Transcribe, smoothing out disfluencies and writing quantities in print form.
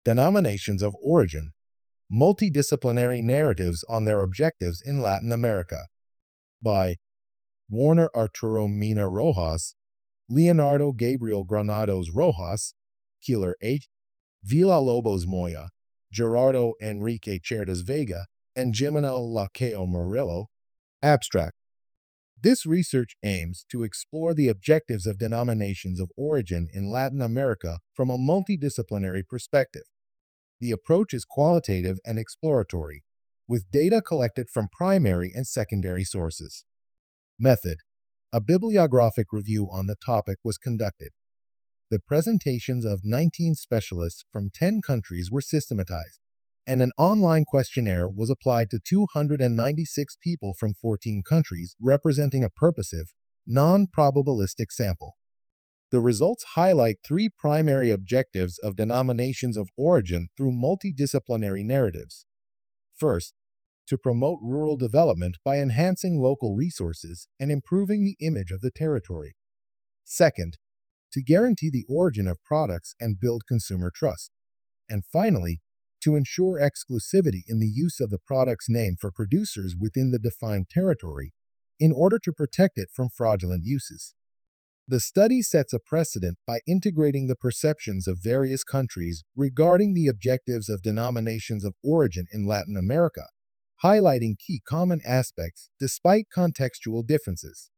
Denominations of Origin, Multidisciplinary Narratives on Their Objectives in Latin America by Warner Arturo Mina Rojas, Leonardo Gabriel Granados Rojas, Keeler H., Villalobos Moya, Gerardo Enrique Cerdas Vega, and Jimena Laqueo Murillo. Abstract. This research aims to explore the objectives of denominations of origin in Latin America from a multidisciplinary perspective. The approach is qualitative and exploratory, with data collected from primary and secondary sources. Method. A bibliographic review on the topic was conducted. The presentations of 19 specialists from 10 countries were systematized, and an online questionnaire was applied to 296 people from 14 countries, representing a purposive, non-probabilistic sample. The results highlight three primary objectives of denominations of origin through multidisciplinary narratives. First, to promote rural development by enhancing local resources and improving the image of the territory. Second, to guarantee the origin of products and build consumer trust. And finally, to ensure exclusivity in the use of the product's name for producers within the defined territory in order to protect it from fraudulent uses. The study sets a precedent by integrating the perceptions of various countries regarding the objectives of denominations of origin in Latin America, highlighting key common aspects despite contextual differences.